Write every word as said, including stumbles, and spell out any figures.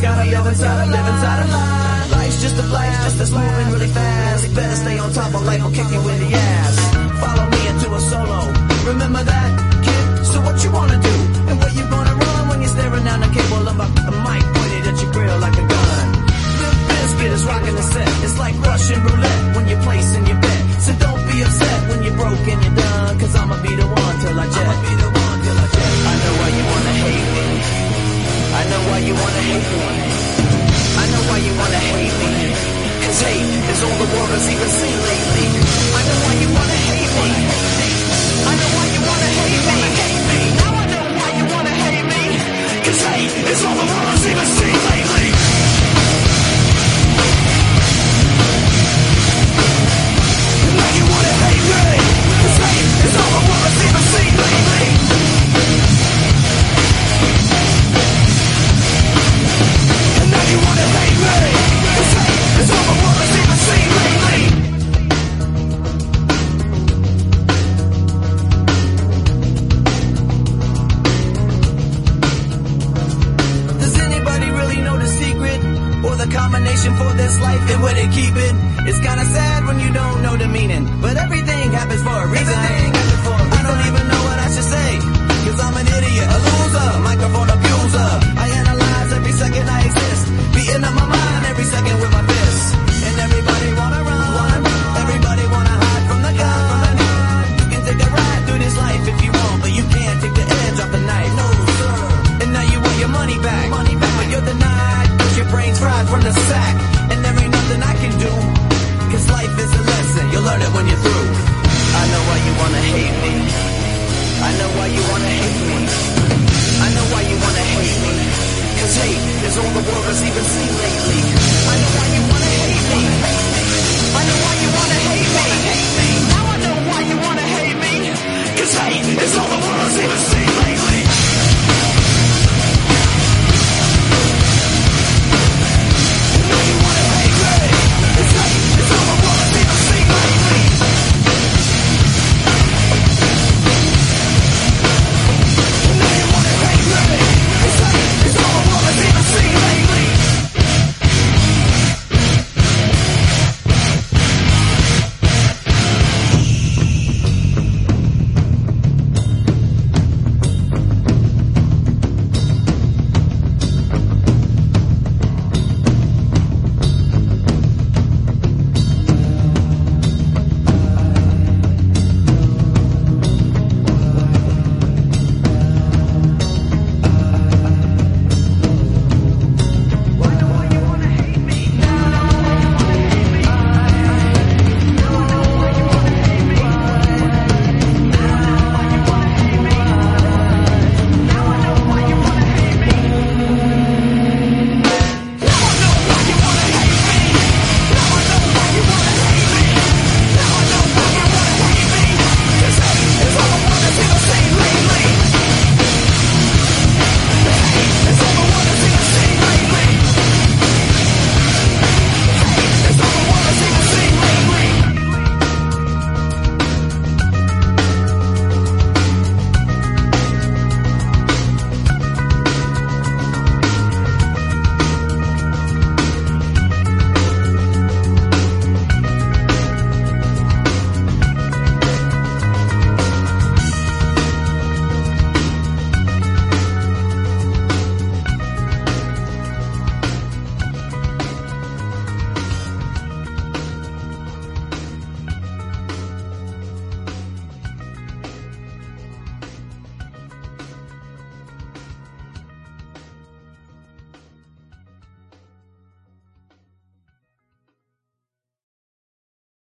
gotta live inside a live inside a lie. Life's just a blast, just that's moving really fast. Better stay on top of life or kick you in the ass. Follow me into a solo. Remember that, kid? So what you wanna do? And where you gonna run when you're staring down the cable of a, a mic pointed at your grill like a gun? Limp Bizkit is rocking the set. It's like Russian roulette when you're placing your bet. So don't be upset when you're broke and you're done, cause I'ma be the one till I jet. I'ma be the one till I jet. I know why you wanna hate me. I know why you wanna hate me. I know why you wanna hate me. Cause hate is all the world has even seen lately. I know why you wanna hate me. I know why you wanna hate me. Now I know why you wanna hate me. Cause hate is all the world has even seen lately. Now you wanna hate me. Cause hate is all the world has even seen lately. And now you wanna hate me. Cause hate is all the world has even seen lately. Does anybody really know the secret? Or the combination for this life and where they keep it? It's kinda sad when you don't know the meaning, but everything happens for a reason. I don't even know what I should say, cause I'm an idiot, a loser, microphone abuser. I analyze every second I exist, beating up my mind every second with my fists. And everybody wanna run, everybody wanna hide from the gun. You can take a ride through this life if you want, but you can't take the edge off the knife. No, sir. And now you want your money back, money back. But you're denied, cause your brain's fried from the sack. And there ain't nothing I can do, cause life is a lesson, you'll learn it when you're through. I know why you wanna hate me. I know why you wanna hate me. I know why you wanna hate me. Cause hate is all the world has even seen lately. I know why you wanna hate me. I know why you wanna hate me.